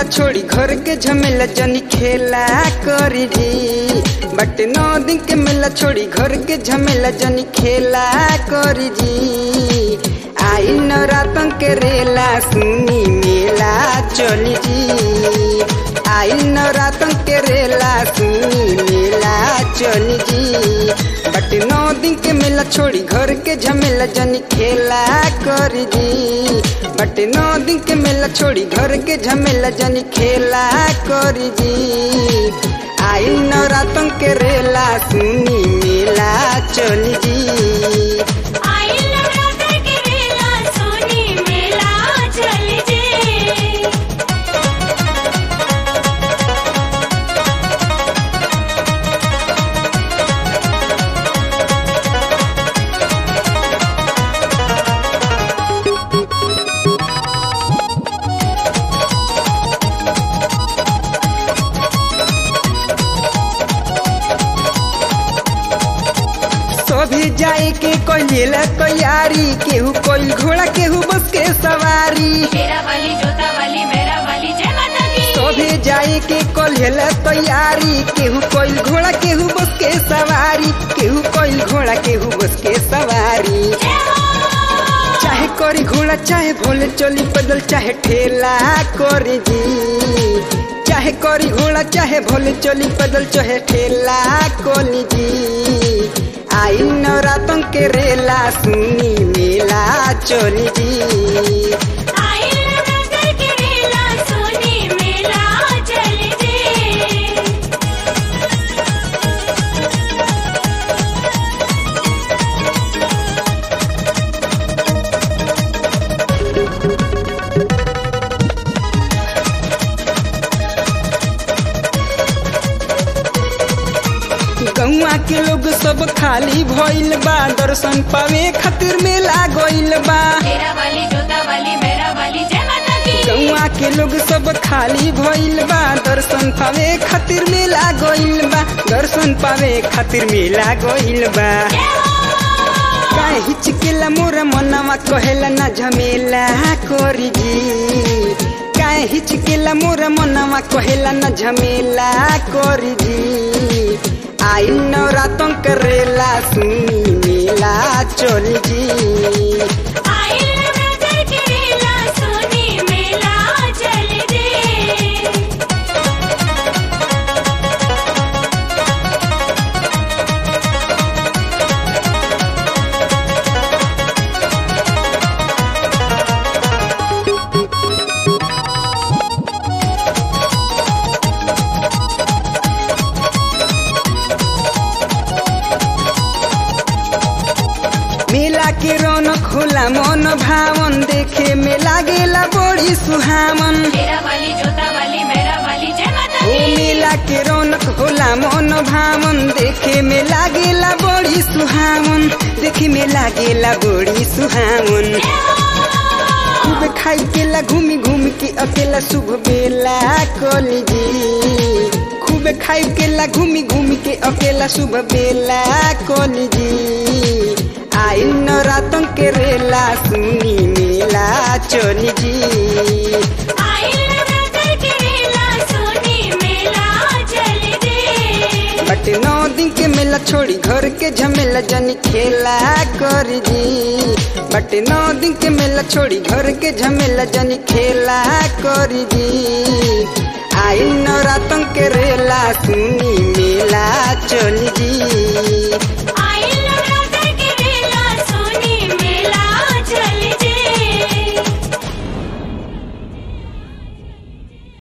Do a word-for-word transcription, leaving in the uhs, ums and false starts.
छोड़ी घर के झमेला जनी खेला करी जी। बट नौ दिन के मेला छोड़ी घर के झमेला जनी खेला करी जी। आई नवरातन के रेला सुनी मेला चली जी। आई नवरातन के रेला सुनी मेला चली जी। बट नौ दिन के मेला छोड़ी घर के झमेला जनी खेला करी जी। बट नौ दिन के मेला छोड़ी घर के झमेला जनी खेला करी जी। आई नवरातन के रेला सुनी मेला चली जी। सभी जाए के कोई लेला तैयारी, केहू कोई घोड़ा केहू बस के सवारी। मेरा वाली जोता वाली मेरा वाली जय माता दी। सभी जाए के कोई लेला तैयारी, केहू कोई घोड़ा केहू बस के सवारी। केहू कोई घोड़ा केहू बस के सवारी। चाहे कोरी घोड़ा चाहे भोले चली पैदल चाहे ठेला कोरी जी। चाहे कोरी घोड़ा चाहे भोले चली पैदल चाहे ठेला कोली जी। आई नवरातन के रेला सुनी मेला चली जी। आई नवरात्र के रेला सुनी मेला चली जी। गौआ के लोग सब खाली भइल बा, दर्शन पावे खातिर मेला गइल बा। मेरा वाली जोता वाली मेरा वाली जय माता दी। गौआ के लोग सब खाली भइल बा, दर्शन पावे खातिर मेला गइल बा। दर्शन पावे खातिर मेला गइल बा। काहे हिचकेला मोर मनवा कहेला ना झमेला कोरी जी। काहे हिचकेला मोर मनवा कहेला ना झमेला कोरी जी। आई नवरातन के रेला सुनी मेला चली जी। आई नवरात्र के रेला सुनी मेला चली जी। मेला के रौनक होला मन भावन, देखे में लागेला बड़ी सुहावन। मेरा वाली जोता वाली मेरा वाली जय माता ओ दी। मेला के रौनक होला मन भावन, देखे में लागेला बड़ी सुहावन। देखे में लागेला बड़ी सुहावन। खूब खाई केला घूमी घूम के अकेला शुभ बेला कोली जी। खूब खाई केला घूमी घूम के अकेला शुभ बेला कोली जी। आई नवरातन के रेला सुनी मेला चली जी। आई नवरात्र के रेला सुनी मेला चली जी। बट नौ दिन के मेला छोड़ी घर के झमेला जनी खेला करी जी। बट नौ दिन के मेला छोड़ी घर के झमेला जनी खेला करी जी। आई नवरातन के रेला सुनी मेला